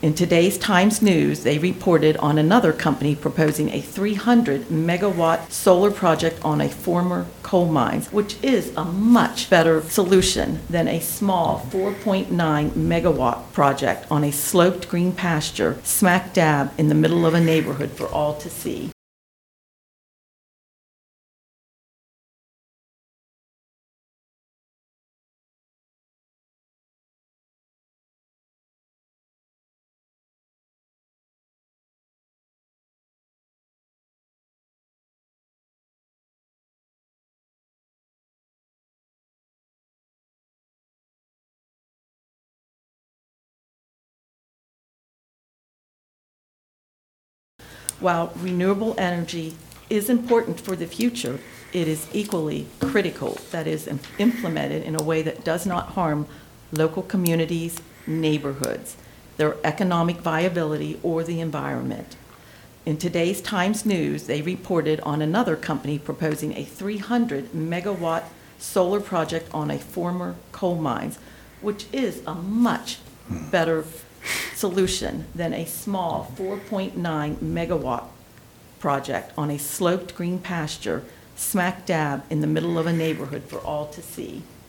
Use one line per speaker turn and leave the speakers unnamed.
In today's Times News, they reported on another company proposing a 300-megawatt solar project on a former coal mine, which is a much better solution than a small 4.9-megawatt project on a sloped green pasture smack dab in the middle of a neighborhood for all to see. While renewable energy is important for the future, it is equally critical that it is implemented in a way that does not harm local communities, neighborhoods, their economic viability, or the environment. In today's Times News, they reported on another company proposing a 300-megawatt solar project on a former coal mine, which is a much better solution than a small 4.9-megawatt project on a sloped green pasture smack dab in the middle of a neighborhood for all to see.